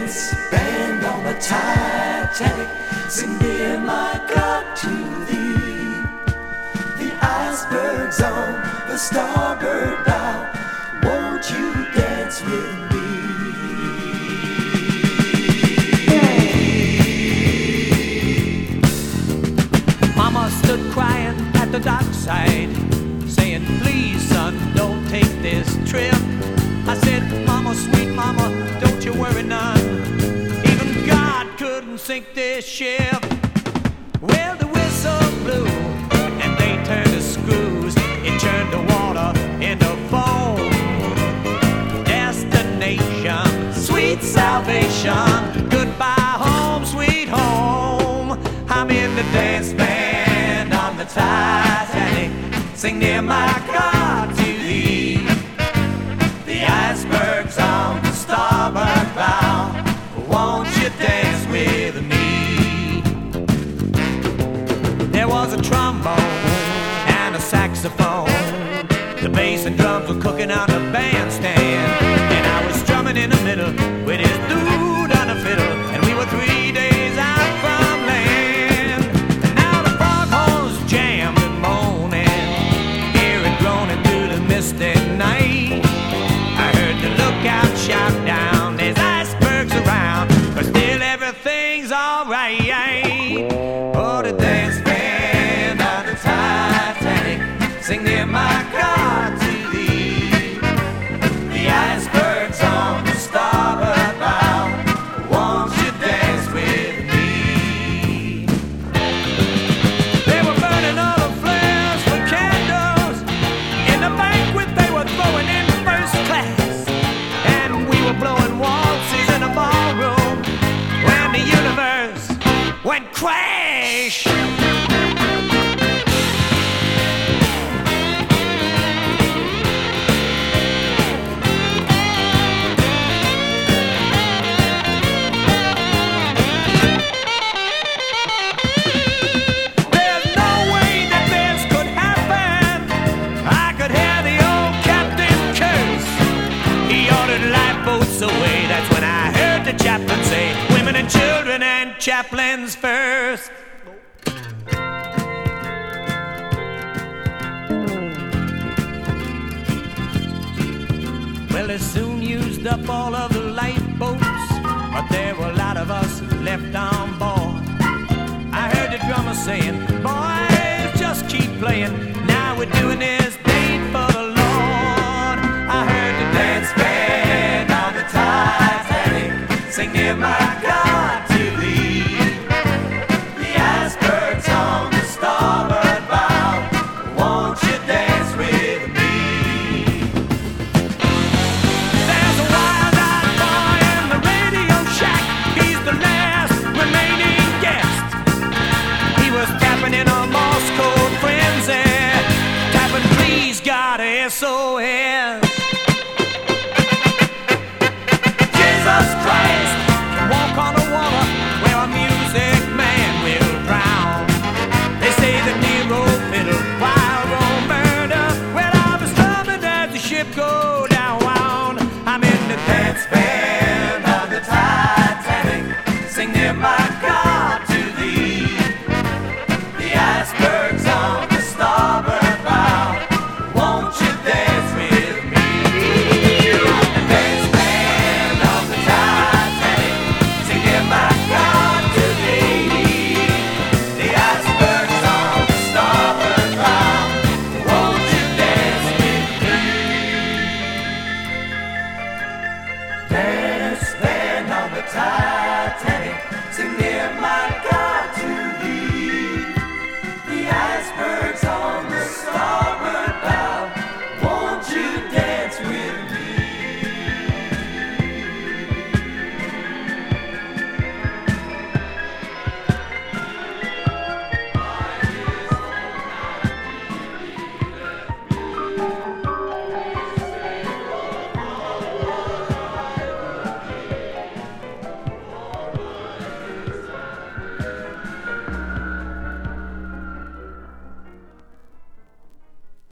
dance band on the Titanic, sing dear my God to thee. The iceberg's on the starboard bow, won't you dance with me? Mama stood crying at the dockside, saying, please son, don't take this trip. I said, Mama, sweet mama, don't you worry none, even God couldn't sink this ship. Well, the whistle blew and they turned the screws, it turned the water into foam. Destination, sweet salvation, goodbye home, sweet home. I'm in the dance band on the Titanic, sing near my God to thee. The iceberg's on the starboard bow, won't you dance with me? There was a trombone and a saxophone, the bass and drums were cooking on the bandstand, and I was strumming in the middle with his dude on a fiddle, and we were 3 days out from land. And now the foghorns jammed and moaning, hear it groaning through the misty night. I heard the lookout shout down, there's icebergs around, but still everything's alright. Oh, the dance band on the Titanic, sing near my God to thee. The iceberg's on the starboard bow, won't you dance with me? They were burning all the flares for candles, in the banquet they were throwing in first class, and we were blowing waltzes in a ballroom when the universe went crash. Away. That's when I heard the chaplain say, women and children and chaplains first. Well, they soon used up all of the lifeboats, but there were a lot of us left on board. I heard the drummer saying, boys, just keep playing, now we're doing this beat for the Lord. I heard the dance band on the Titanic, sing near my God to thee. The iceberg's on the starboard bow, won't you dance with me? There's a wild-eyed boy in the Radio Shack, he's the last remaining guest. He was tapping in a Morse code frenzy, tapping please God SOS. Jesus Christ can walk on the water where a music man will drown. They say that Nero fiddled while Rome burned up. Well, I was strumming as the ship go down. I'm in the dance band of the Titanic, sing near my God to thee. The iceberg's on the starboard bow, won't you dance with me? The dance band of the Titanic, sing near my God to thee. The iceberg's on the starboard bow, won't you dance with me? Dance band on the Titanic, sing near my God.